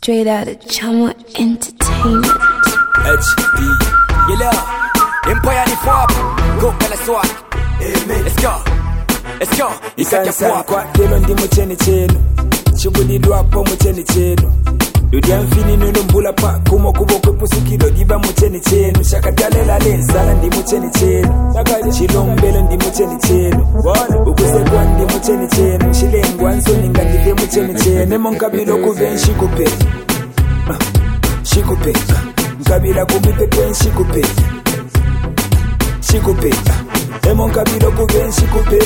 Straight out of Chama Entertainment. HD, Empire ni fwap, go kala swat. Let's go, Ikansan kwa telo ndi mucheni chenu Chubudi dwapo mucheni chenu Dudia mfini nunu mbula pa Kumo kubo kwepusukilo diba mucheni chenu Shakatalela lensala ndi mucheni chenu Chilombelo ndi mucheni chenu Ukusekwa ndi mucheni chenu Shilengwa nsoni ngandife mucheni chenu Nemo nkabilo kuven shikupe Shikupe Nkabila kumipepe shikupe Shikupe Emon kabilo kuven shikupe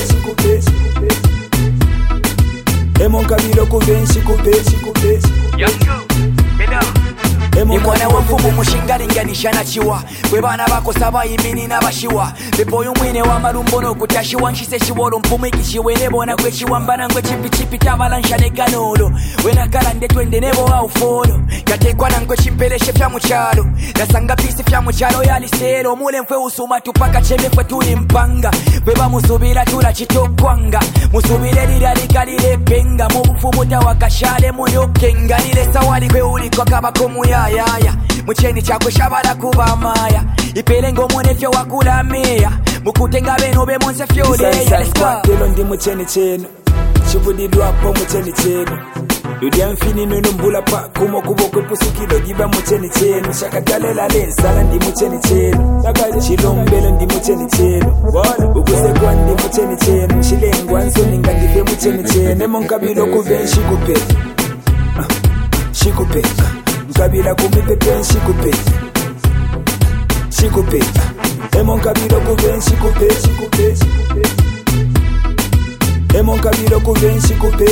Emon kabilo kuven shikupe Imwana wamfumu mushingari nganisha chiwa Kwe bana bako saba imini na bashiwa Bepo yumwine wa marumbono kutashiwa Nshise shiwolo mpumu ikishiwene bona kwe chiwambana Nkwe chipi tabalansha ne kanolo Wena kalande twende nebo au folo Katekwa na nkwe chimpeleshe fya muchalo Nasanga pisi fya muchalo ya lisero Mule mfwe usuma tupaka cheme fwe tuli mpanga Kweba musubira tula chitokwanga Musubire liralikalile penga Mubufu wakashale muyo kenga Nile sawali kwe uliko kabako muya Mucheni chakwe shabala kuba maya Ipelengo mwene fyo wakula meya Mukutenga beno be monse fyo leya Let's go Telo ndi mucheni chenu Chubudi dwapo mucheni chenu Dudia mfini nunu mbula pa Kumo kubo kwepusukilo diba mucheni chenu Shakatalela lensala ndi mucheni chenu Chilombelo ndi mucheni chenu Ukusekwa ndi mucheni chenu Shilengwa nsoni ngandife mucheni chenu Nemo nkabilo kuven shikupe Shikupe Nkabila kumipepe shikupe Emon kabilo kuven shikupe Emon kabilo kuven shikupe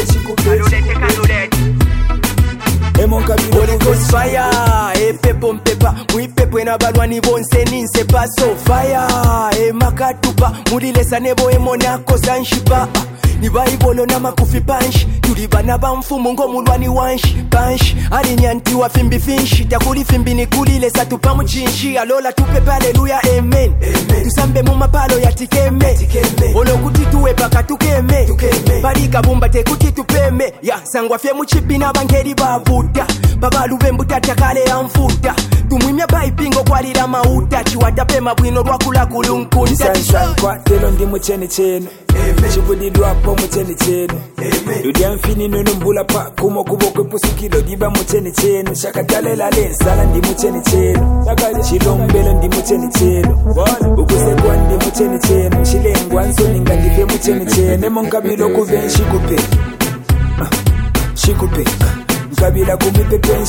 Emon kabilo Holy Ghost fire, pepo mpepa Mwipepo na balwani bonse ninse paso fire makatupa, mudilesa nebo emonako zanshipa Ni baibolo na makufi panshi Tulibana bamfumu ngo mulwani wanshi Panshi, ali nyanti wa fimbi finshi Takuli fimbi ni kulile satupa mchinshi Alola tupepe haleluya amen Tusambe mumapalo ya tikeme Olo kuti tuwe paka tukeme Barika bumba te kuti tupeme Ya sangwa fye mchipi na bangeri babuta Babalu bembuta takale ya mfuta Tumwimya baipingo kwa lila mauta Chiwata pema bwino rwakula kulunkunta Isansan kwa telo ndi mucheni chenu Chubudi dwapo mucheni chenu Dudia mfini nunu mbula pa Kumo kubo kwepusukilo diba mucheni chenu Shakatalela lensala ndi mucheni chenu Chilombelo ndi mucheni chenu Ukusekwa ndi mucheni chenu Shilengwa nsoni ngandife mucheni chenu Nemo nkabilo kuven shikupe Shikupe Nkabila kumipepe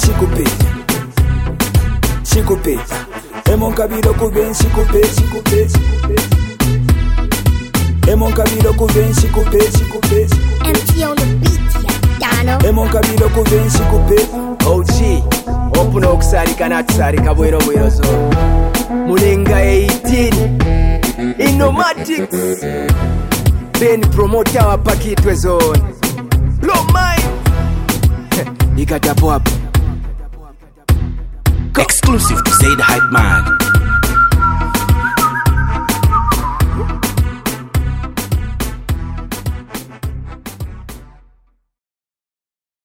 shikupe Emon kabilo kuven shikupe Emon kabilo kuven shikupe MT on the beat, Dano. Emon kabilo kuven shikupe OG, opuna okusarika natusarika bwero zo Mulenga 18 Innomatics Ben promoter wa pakitwe zone Low mind Ikatapo hapo Exclusive to Say the Hype Man.